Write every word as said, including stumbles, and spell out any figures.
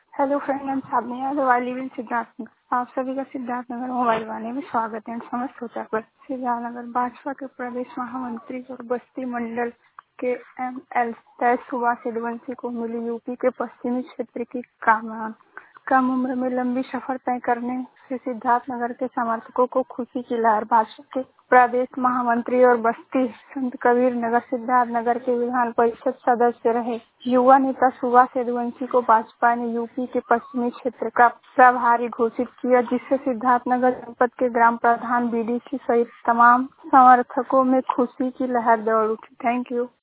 Hello friend, मैं साबनिया वाली will Siddharthnagar. आप सभी का सिद्धार्थनगर मोबाइल वाले में स्वागत है। समस्त होता पर सिद्धार्थनगर भाजपा के प्रदेश महामंत्री और बस्ती मंडल के एम एल तय सुभाष यदुवंशी को मिली यूपी के पश्चिमी क्षेत्र की कामयान कम उम्र में लंबी सफर तय करने से सिद्धार्थनगर के समर्थकों को खुशी की लहर। भाजपा के प्रदेश महामंत्री और बस्ती संत कबीर नगर सिद्धार्थनगर के विधान परिषद सदस्य रहे युवा नेता सुभाष यदुवंशी को भाजपा ने यूपी के पश्चिमी क्षेत्र का प्रभारी घोषित किया, जिससे सिद्धार्थनगर जनपद के ग्राम प्रधान, बीडीसी सहित तमाम समर्थकों में खुशी की लहर दौड़ उठी। Thank you.